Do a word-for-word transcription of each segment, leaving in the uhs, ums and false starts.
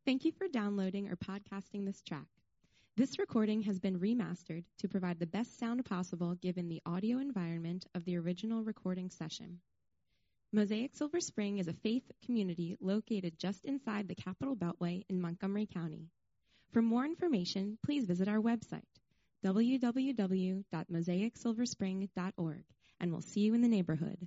Thank you for downloading or podcasting this track. This recording has been remastered to provide the best sound possible given the audio environment of the original recording session. Mosaic Silver Spring is a faith community located just inside the Capitol Beltway in Montgomery County. For more information, please visit our website, w w w dot mosaic silver spring dot org, and we'll see you in the neighborhood.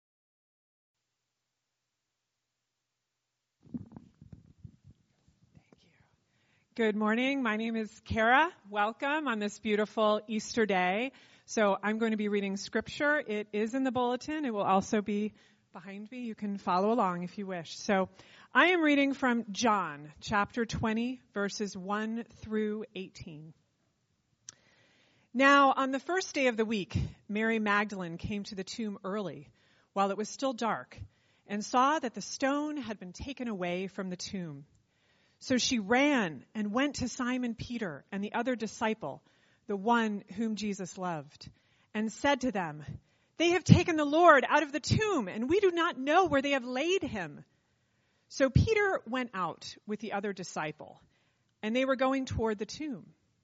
Good morning. My name is Kara. Welcome on this beautiful Easter day. So I'm going to be reading scripture. It is in the bulletin. It will also be behind me. You can follow along if you wish. So I am reading from John chapter twenty, verses one through eighteen. Now, on the first day of the week, Mary Magdalene came to the tomb early, while it was still dark, and saw that the stone had been taken away from the tomb. So she ran and went to Simon Peter and the other disciple, the one whom Jesus loved, and said to them, "They have taken the Lord out of the tomb, and we do not know where they have laid him." So Peter went out with the other disciple, and they were going toward the tomb.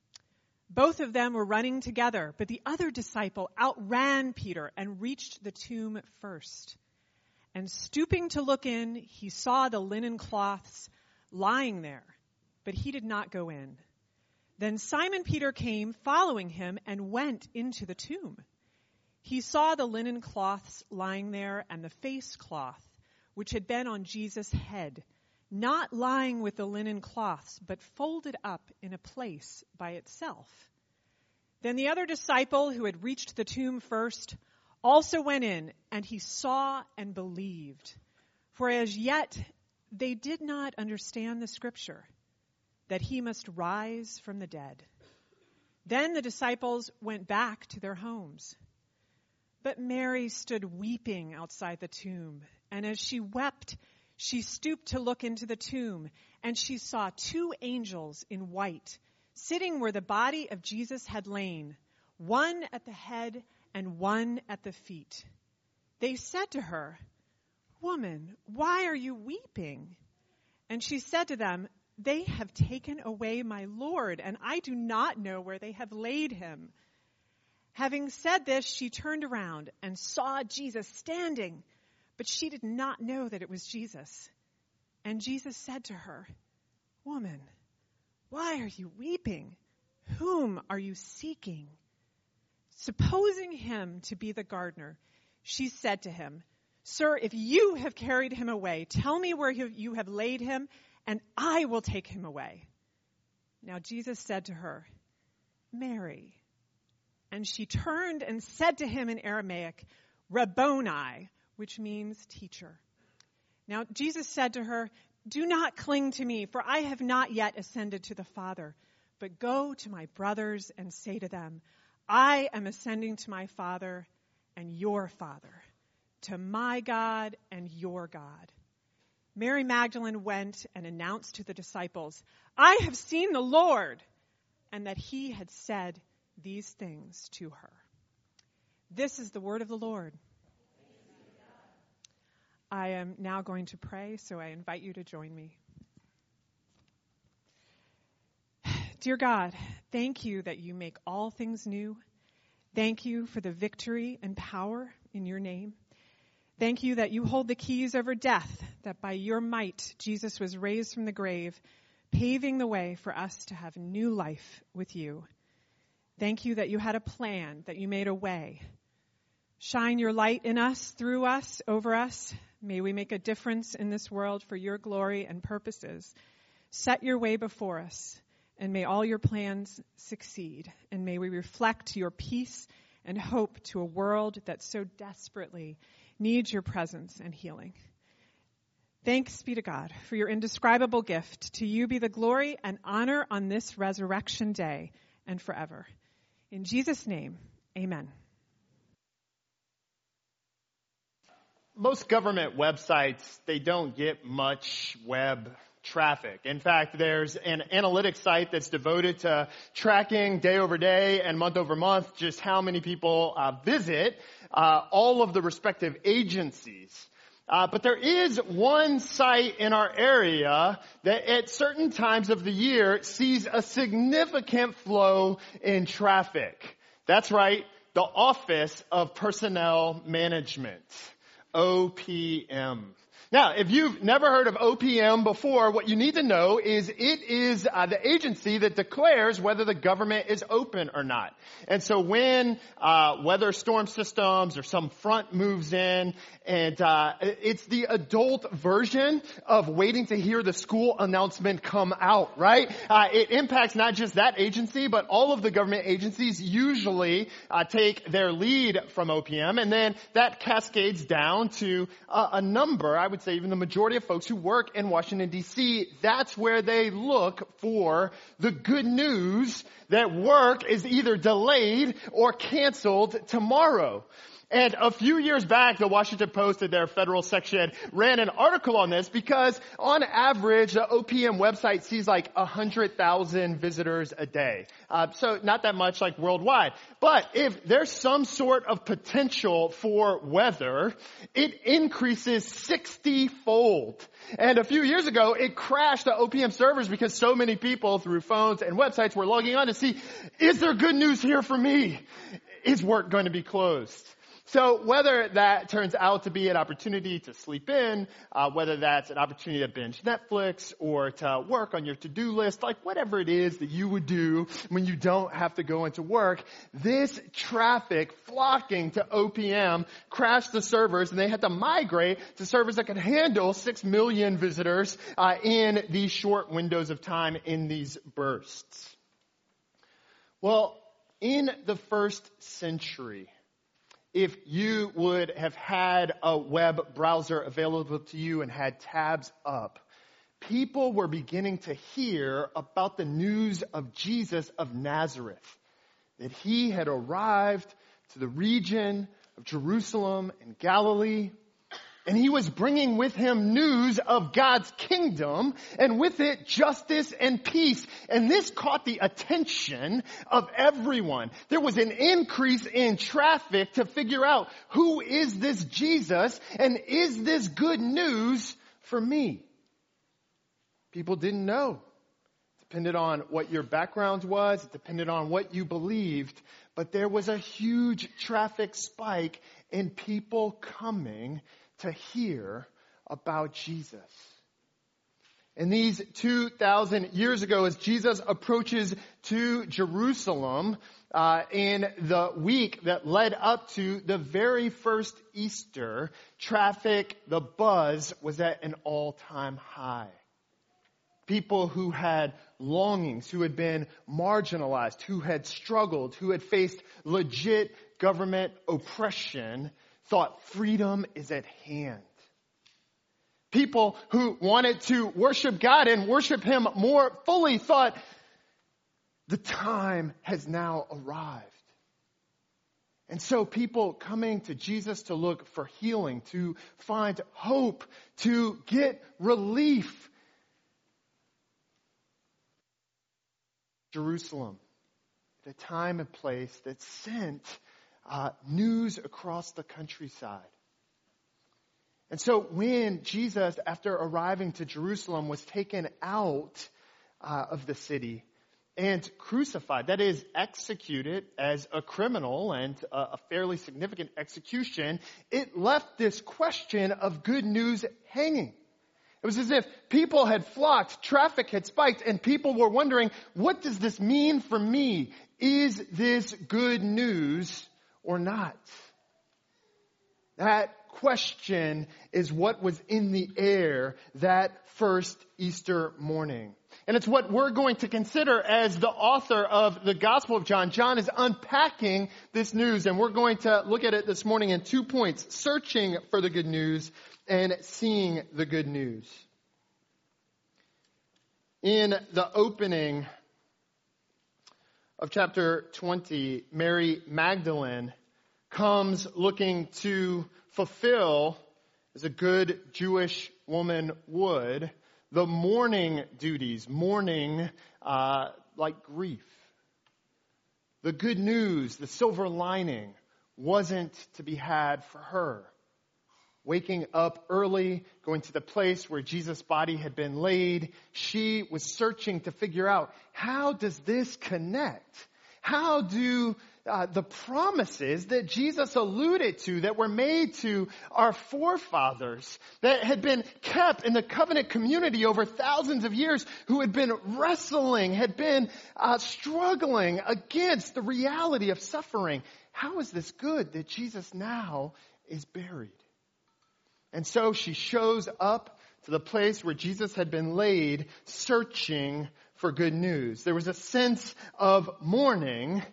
Both of them were running together, but the other disciple outran Peter and reached the tomb first. And stooping to look in, he saw the linen cloths lying there, but he did not go in. Then Simon Peter came, following him, and went into the tomb. He saw the linen cloths lying there and the face cloth, which had been on Jesus' head, not lying with the linen cloths, but folded up in a place by itself. Then the other disciple, who had reached the tomb first, also went in, and he saw and believed. For as yet they did not understand the scripture, that he must rise from the dead. Then the disciples went back to their homes. But Mary stood weeping outside the tomb, and as she wept, she stooped to look into the tomb, and she saw two angels in white, sitting where the body of Jesus had lain, one at the head and one at the feet. They said to her, "Woman, why are you weeping?" And she said to them, "They have taken away my Lord, and I do not know where they have laid him." Having said this, she turned around and saw Jesus standing, but she did not know that it was Jesus. And Jesus said to her, "Woman, why are you weeping? Whom are you seeking?" Supposing him to be the gardener, she said to him, "Sir, if you have carried him away, tell me where you have laid him, and I will take him away." Now Jesus said to her, "Mary." And she turned and said to him in Aramaic, "Rabboni," which means teacher. Now Jesus said to her, "Do not cling to me, for I have not yet ascended to the Father, but go to my brothers and say to them, I am ascending to my Father and your Father, to my God and your God." Mary Magdalene went and announced to the disciples, "I have seen the Lord," and that he had said these things to her. This is the word of the Lord. I am now going to pray, so I invite you to join me. Dear God, thank you that you make all things new. Thank you for the victory and power in your name. Thank you that you hold the keys over death, that by your might Jesus was raised from the grave, paving the way for us to have new life with you. Thank you that you had a plan, that you made a way. Shine your light in us, through us, over us. May we make a difference in this world for your glory and purposes. Set your way before us, and may all your plans succeed. And may we reflect your peace and hope to a world that so desperately needs your presence and healing. Thanks be to God for your indescribable gift. To you be the glory and honor on this resurrection day and forever. In Jesus' name, amen. Most government websites, they don't get much web traffic. In fact, there's an analytics site that's devoted to tracking day over day and month over month just how many people uh, visit uh, all of the respective agencies. Uh, but there is one site in our area that at certain times of the year sees a significant flow in traffic. That's right, the Office of Personnel Management, O P M. Now, if you've never heard of O P M before, what you need to know is it is uh, the agency that declares whether the government is open or not. And so when uh, weather storm systems or some front moves in, and uh, it's the adult version of waiting to hear the school announcement come out, right? Uh, it impacts not just that agency, but all of the government agencies usually uh, take their lead from O P M, and then that cascades down to uh, a number, I would say even the majority of folks who work in Washington, D C, that's where they look for the good news that work is either delayed or canceled tomorrow. And a few years back, the Washington Post in their federal section ran an article on this because on average, the O P M website sees like one hundred thousand visitors a day. Uh, so not that much like worldwide. But if there's some sort of potential for weather, it increases sixty-fold. And a few years ago, it crashed the O P M servers because so many people through phones and websites were logging on to see, is there good news here for me? Is work going to be closed? So whether that turns out to be an opportunity to sleep in, uh, whether that's an opportunity to binge Netflix or to work on your to-do list, like whatever it is that you would do when you don't have to go into work, this traffic flocking to O P M crashed the servers, and they had to migrate to servers that could handle six million visitors uh, in these short windows of time in these bursts. Well, in the first century, if you would have had a web browser available to you and had tabs up, people were beginning to hear about the news of Jesus of Nazareth, that he had arrived to the region of Jerusalem and Galilee, and he was bringing with him news of God's kingdom, and with it justice and peace. And this caught the attention of everyone. There was an increase in traffic to figure out, who is this Jesus, and is this good news for me? People didn't know. It depended on what your background was. It depended on what you believed. But there was a huge traffic spike in people coming to hear about Jesus. And these two thousand years ago, as Jesus approaches to Jerusalem uh, in the week that led up to the very first Easter, traffic, the buzz was at an all-time high. People who had longings, who had been marginalized, who had struggled, who had faced legit government oppression, thought freedom is at hand. People who wanted to worship God and worship him more fully thought the time has now arrived. And so people coming to Jesus to look for healing, to find hope, to get relief. Jerusalem, at a time and place that sent Uh, news across the countryside. And so when Jesus, after arriving to Jerusalem, was taken out uh, of the city and crucified, that is, executed as a criminal, and uh, a fairly significant execution, it left this question of good news hanging. It was as if people had flocked, traffic had spiked, and people were wondering, what does this mean for me? Is this good news or not? That question is what was in the air that first Easter morning. And it's what we're going to consider as the author of the Gospel of John. John is unpacking this news, and we're going to look at it this morning in two points: searching for the good news and seeing the good news. In the opening of chapter twenty, Mary Magdalene comes looking to fulfill, as a good Jewish woman would, the mourning duties, mourning uh, like grief. The good news, the silver lining, wasn't to be had for her. waking up early, going to the place where Jesus' body had been laid. She was searching to figure out, how does this connect? How do uh, the promises that Jesus alluded to, that were made to our forefathers, that had been kept in the covenant community over thousands of years, who had been wrestling, had been uh, struggling against the reality of suffering, how is this good that Jesus now is buried? And so she shows up to the place where Jesus had been laid, searching for good news. There was a sense of mourning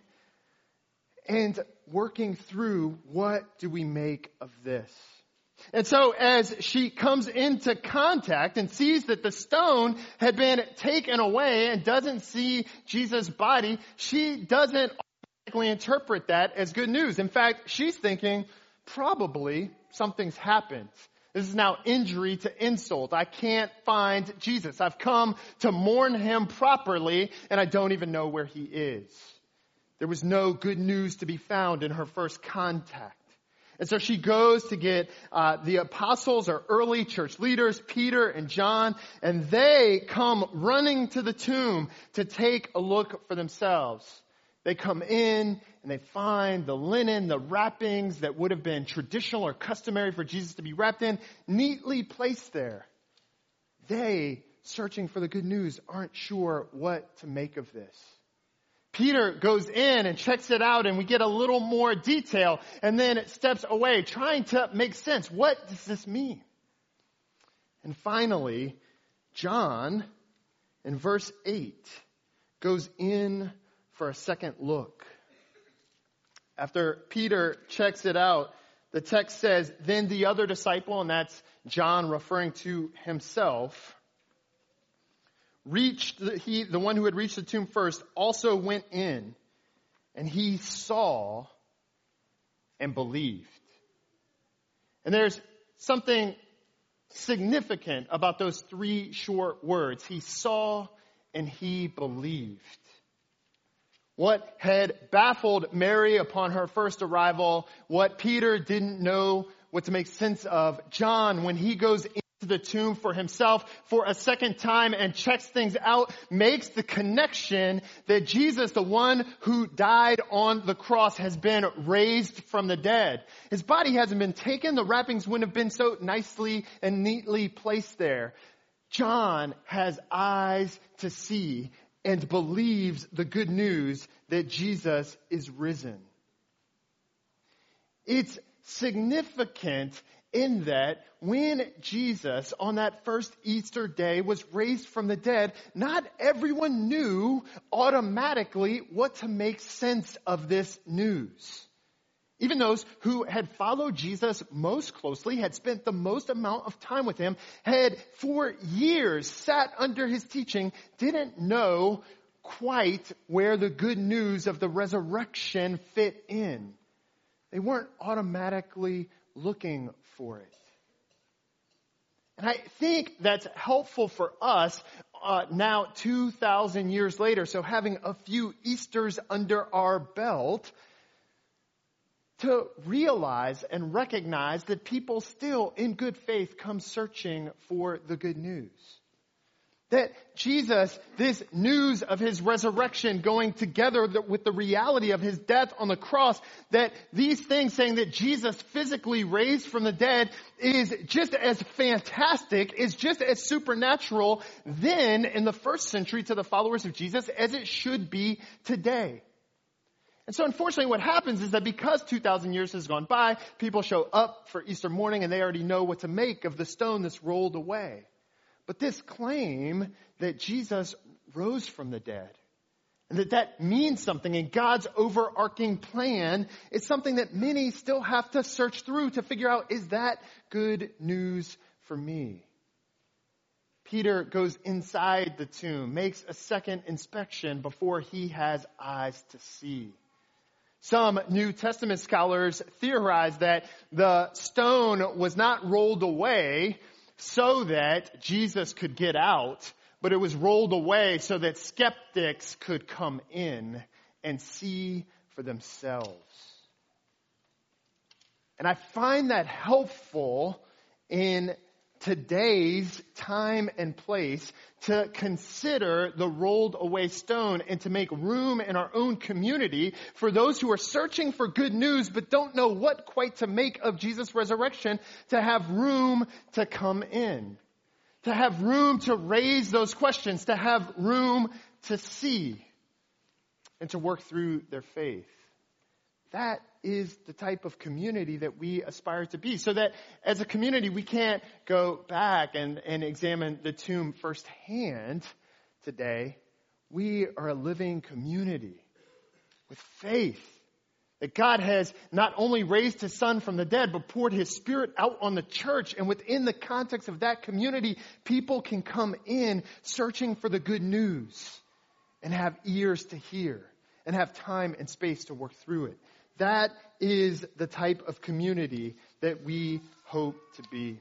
and working through, what do we make of this? And so as she comes into contact and sees that the stone had been taken away and doesn't see Jesus' body, she doesn't automatically interpret that as good news. In fact, she's thinking, probably something's happened. This is now injury to insult. I can't find Jesus. I've come to mourn him properly, and I don't even know where he is. There was no good news to be found in her first contact. And so she goes to get uh, the apostles or early church leaders, Peter and John, and they come running to the tomb to take a look for themselves. They come in and they find the linen, the wrappings that would have been traditional or customary for Jesus to be wrapped in, neatly placed there. They, searching for the good news, aren't sure what to make of this. Peter goes in and checks it out, and we get a little more detail, and then it steps away, trying to make sense. What does this mean? And finally, John, in verse eight, goes in for a second look. After Peter checks it out, the text says, then the other disciple, and that's John referring to himself, reached, the, he, the one who had reached the tomb first, also went in, and he saw and believed. And there's something significant about those three short words. He saw and he believed. What had baffled Mary upon her first arrival, what Peter didn't know what to make sense of, John, when he goes into the tomb for himself for a second time and checks things out, makes the connection that Jesus, the one who died on the cross, has been raised from the dead. His body hasn't been taken. The wrappings wouldn't have been so nicely and neatly placed there. John has eyes to see and believes the good news that Jesus is risen. It's significant in that when Jesus, on that first Easter day, was raised from the dead, not everyone knew automatically what to make sense of this news. Even those who had followed Jesus most closely, had spent the most amount of time with him, had for years sat under his teaching, didn't know quite where the good news of the resurrection fit in. They weren't automatically looking for it. And I think that's helpful for us uh, now two thousand years later. So having a few Easters under our belt, to realize and recognize that people still in good faith come searching for the good news. That Jesus, this news of his resurrection going together with the reality of his death on the cross, that these things saying that Jesus physically raised from the dead is just as fantastic, is just as supernatural then in the first century to the followers of Jesus as it should be today. And so unfortunately what happens is that because two thousand years has gone by, people show up for Easter morning and they already know what to make of the stone that's rolled away. But this claim that Jesus rose from the dead and that that means something in God's overarching plan is something that many still have to search through to figure out, is that good news for me? Peter goes inside the tomb, makes a second inspection before he has eyes to see. Some New Testament scholars theorize that the stone was not rolled away so that Jesus could get out, but it was rolled away so that skeptics could come in and see for themselves. And I find that helpful in today's time and place to consider the rolled away stone and to make room in our own community for those who are searching for good news but don't know what quite to make of Jesus' resurrection, to have room to come in, to have room to raise those questions, to have room to see and to work through their faith. That is the type of community that we aspire to be. So that as a community, we can't go back and, and examine the tomb firsthand today. We are a living community with faith that God has not only raised his son from the dead, but poured his spirit out on the church. And within the context of that community, people can come in searching for the good news and have ears to hear and have time and space to work through it. That is the type of community that we hope to be.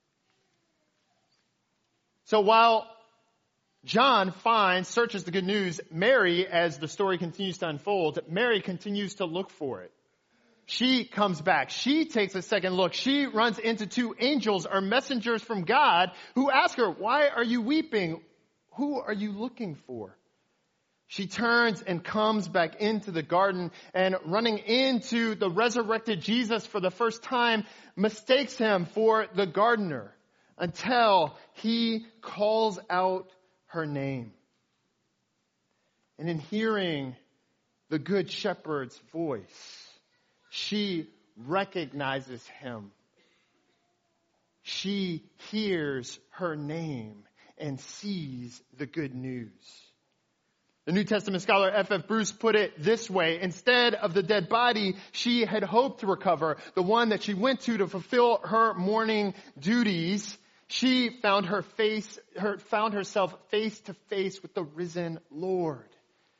So while John finds, searches the good news, Mary, as the story continues to unfold, Mary continues to look for it. She comes back. She takes a second look. She runs into two angels, or messengers from God, who ask her, "Why are you weeping? Who are you looking for?" She turns and comes back into the garden, and running into the resurrected Jesus for the first time, mistakes him for the gardener until he calls out her name. And in hearing the good shepherd's voice, she recognizes him. She hears her name and sees the good news. The New Testament scholar F F Bruce put it this way: instead of the dead body she had hoped to recover, the one that she went to to fulfill her morning duties, she found her face, her, found herself face to face with the risen Lord.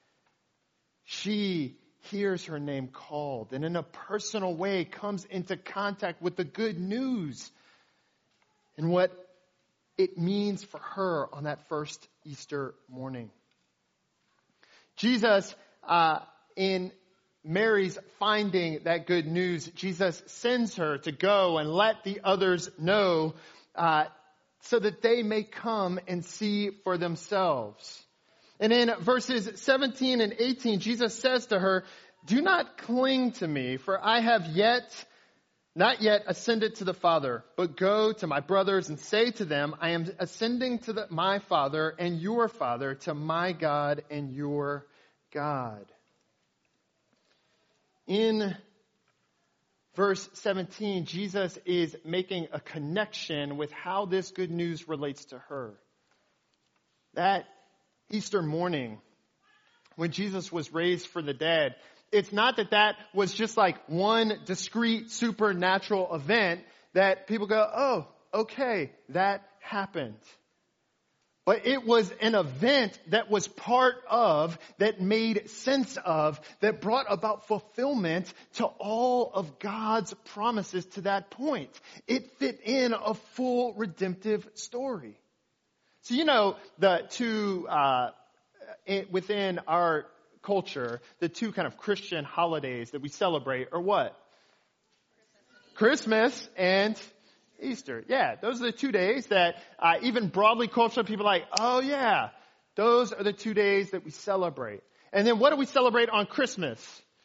She hears her name called and in a personal way comes into contact with the good news and what it means for her on that first Easter morning. Jesus, uh, in Mary's finding that good news, Jesus sends her to go and let the others know uh, so that they may come and see for themselves. And in verses seventeen and eighteen, Jesus says to her, "Do not cling to me, for I have yet, not yet ascended to the Father, but go to my brothers and say to them, I am ascending to the, my Father and your Father, to my God and your God." In verse seventeen, Jesus is making a connection with how this good news relates to her. That Easter morning, when Jesus was raised from the dead, it's not that that was just like one discrete supernatural event that people go, "Oh, okay, that happened." But it was an event that was part of, that made sense of, that brought about fulfillment to all of God's promises to that point. It fit in a full redemptive story. So you know, the two, uh, it, within our culture, the two kind of Christian holidays that we celebrate are what? Christmas and Easter. Yeah, those are the two days that uh, even broadly cultural people are like, oh yeah, those are the two days that we celebrate. And then what do we celebrate on Christmas?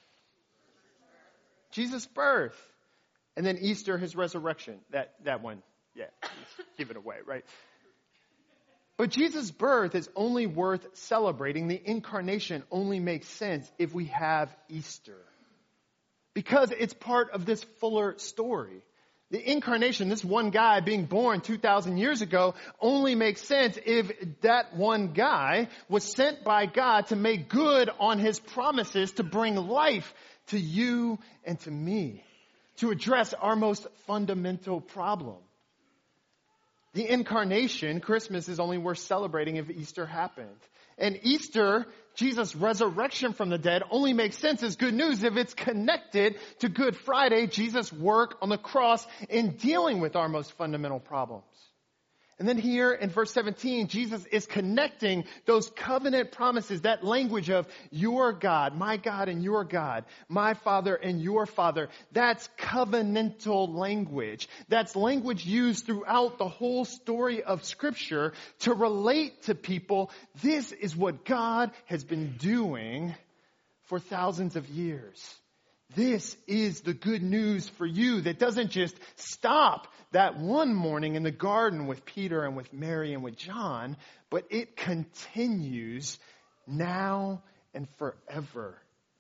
Jesus' birth. And then Easter, his resurrection. That, that one, yeah, give it away, right? But Jesus' birth is only worth celebrating. The incarnation only makes sense if we have Easter, because it's part of this fuller story. The incarnation, this one guy being born two thousand years ago, only makes sense if that one guy was sent by God to make good on his promises, to bring life to you and to me, to address our most fundamental problem. The incarnation, Christmas, is only worth celebrating if Easter happened. And Easter, Jesus' resurrection from the dead, only makes sense as good news if it's connected to Good Friday, Jesus' work on the cross in dealing with our most fundamental problems. And then here in verse seventeen, Jesus is connecting those covenant promises, that language of your God, my God and your God, my Father and your Father. That's covenantal language. That's language used throughout the whole story of Scripture to relate to people. This is what God has been doing for thousands of years. This is the good news for you that doesn't just stop that one morning in the garden with Peter and with Mary and with John, but it continues now and forever.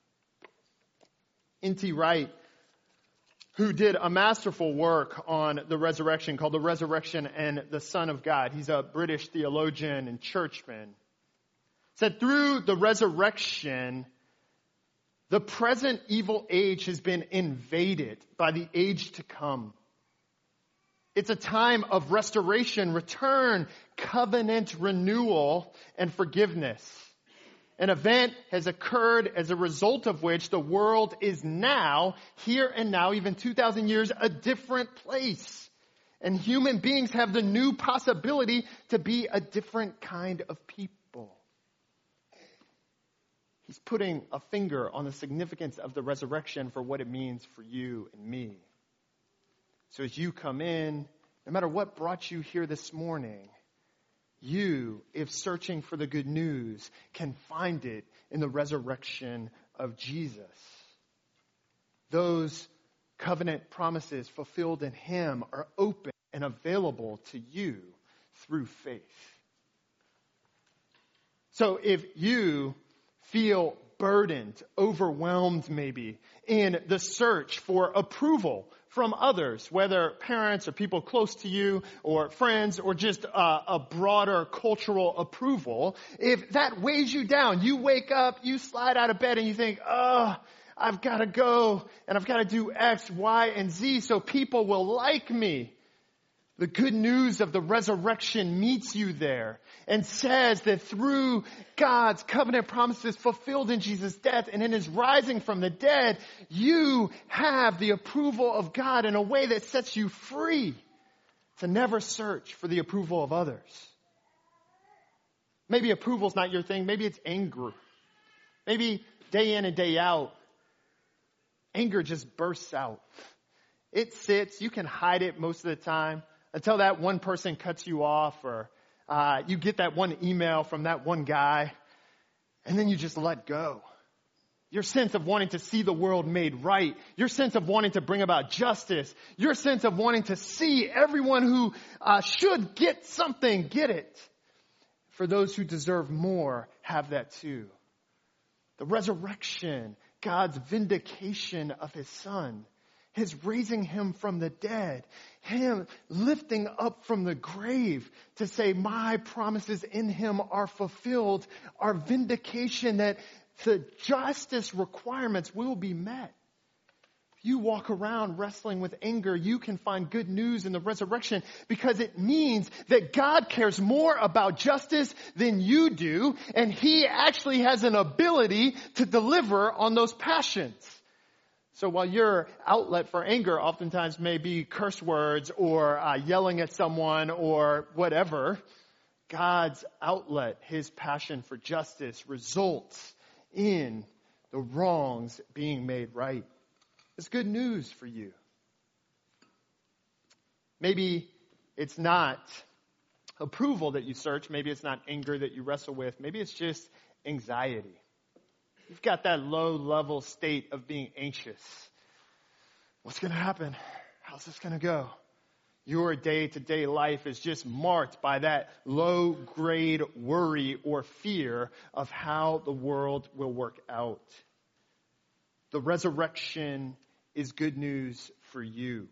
N T Wright, who did a masterful work on the resurrection called The Resurrection and the Son of God. He's a British theologian and churchman. Said through the resurrection, the present evil age has been invaded by the age to come. It's a time of restoration, return, covenant renewal, and forgiveness. An event has occurred as a result of which the world is now, here and now, even two thousand years, a different place. And human beings have the new possibility to be a different kind of people. He's putting a finger on the significance of the resurrection for what it means for you and me. So as you come in, no matter what brought you here this morning, you, if searching for the good news, can find it in the resurrection of Jesus. Those covenant promises fulfilled in Him are open and available to you through faith. So if you feel burdened, overwhelmed maybe, in the search for approval from others, whether parents or people close to you or friends or just uh, a broader cultural approval, if that weighs you down, you wake up, you slide out of bed and you think, oh, I've got to go and I've got to do X, Y, and Z so people will like me. The good news of the resurrection meets you there and says that through God's covenant promises fulfilled in Jesus' death and in His rising from the dead, you have the approval of God in a way that sets you free to never search for the approval of others. Maybe approval's not your thing. Maybe it's anger. Maybe day in and day out, anger just bursts out. It sits. You can hide it most of the time. Until that one person cuts you off or uh, you get that one email from that one guy, and then you just let go. Your sense of wanting to see the world made right, your sense of wanting to bring about justice, your sense of wanting to see everyone who uh, should get something, get it. For those who deserve more, have that too. The resurrection, God's vindication of His Son, His raising Him from the dead, Him lifting up from the grave to say, my promises in Him are fulfilled, our vindication that the justice requirements will be met. If you walk around wrestling with anger, you can find good news in the resurrection because it means that God cares more about justice than you do, and He actually has an ability to deliver on those passions. So while your outlet for anger oftentimes may be curse words or uh, yelling at someone or whatever, God's outlet, His passion for justice, results in the wrongs being made right. It's good news for you. Maybe it's not approval that you search. Maybe it's not anger that you wrestle with. Maybe it's just anxiety. You've got that low-level state of being anxious. What's going to happen? How's this going to go? Your day-to-day life is just marked by that low-grade worry or fear of how the world will work out. The resurrection is good news for you.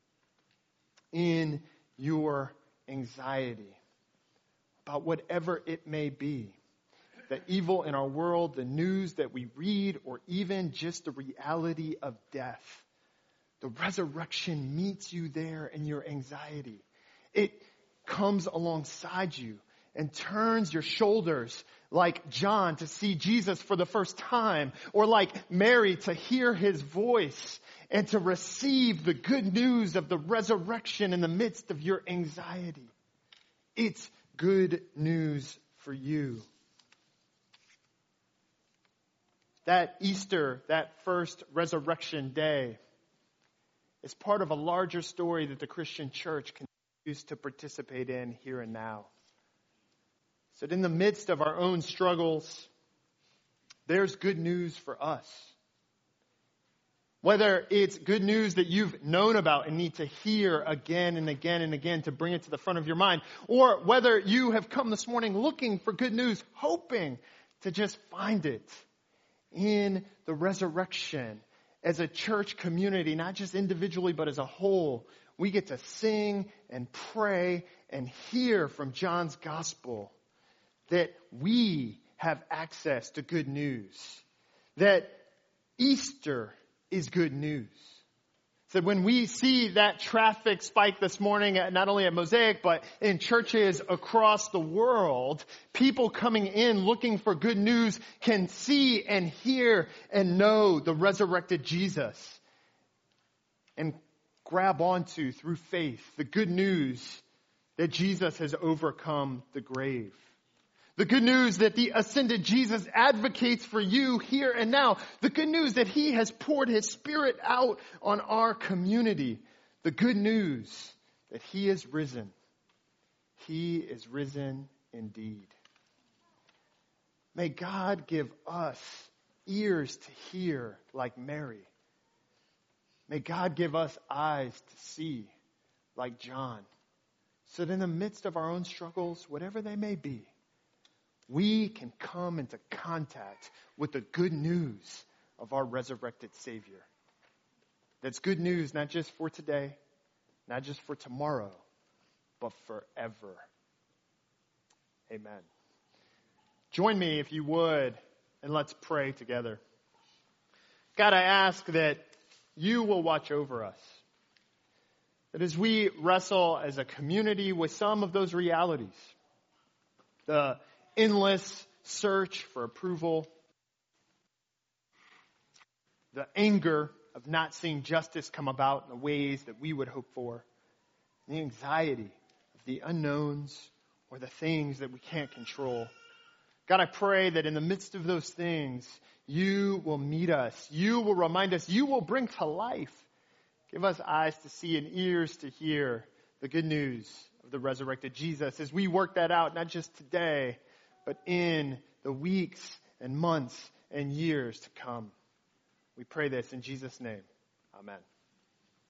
In your anxiety about whatever it may be, the evil in our world, the news that we read, or even just the reality of death. The resurrection meets you there in your anxiety. It comes alongside you and turns your shoulders like John to see Jesus for the first time, or like Mary to hear His voice and to receive the good news of the resurrection in the midst of your anxiety. It's good news for you. That Easter, that first resurrection day, is part of a larger story that the Christian church continues to participate in here and now. So that in the midst of our own struggles, there's good news for us. Whether it's good news that you've known about and need to hear again and again and again to bring it to the front of your mind, or whether you have come this morning looking for good news, hoping to just find it in the resurrection. As a church community, not just individually, but as a whole, we get to sing and pray and hear from John's gospel that we have access to good news. That Easter is good news. So when we see that traffic spike this morning, not only at Mosaic, but in churches across the world, people coming in looking for good news can see and hear and know the resurrected Jesus and grab onto through faith the good news that Jesus has overcome the grave. The good news that the ascended Jesus advocates for you here and now. The good news that he has poured his Spirit out on our community. The good news that he is risen. He is risen indeed. May God give us ears to hear like Mary. May God give us eyes to see like John. So that in the midst of our own struggles, whatever they may be, we can come into contact with the good news of our resurrected Savior. That's good news not just for today, not just for tomorrow, but forever. Amen. Join me, if you would, and let's pray together. God, I ask that you will watch over us. That as we wrestle as a community with some of those realities, the endless search for approval, the anger of not seeing justice come about in the ways that we would hope for, the anxiety of the unknowns or the things that we can't control. God, I pray that in the midst of those things, you will meet us. You will remind us. You will bring to life. Give us eyes to see and ears to hear the good news of the resurrected Jesus as we work that out, not just today, but in the weeks and months and years to come. We pray this in Jesus' name. Amen.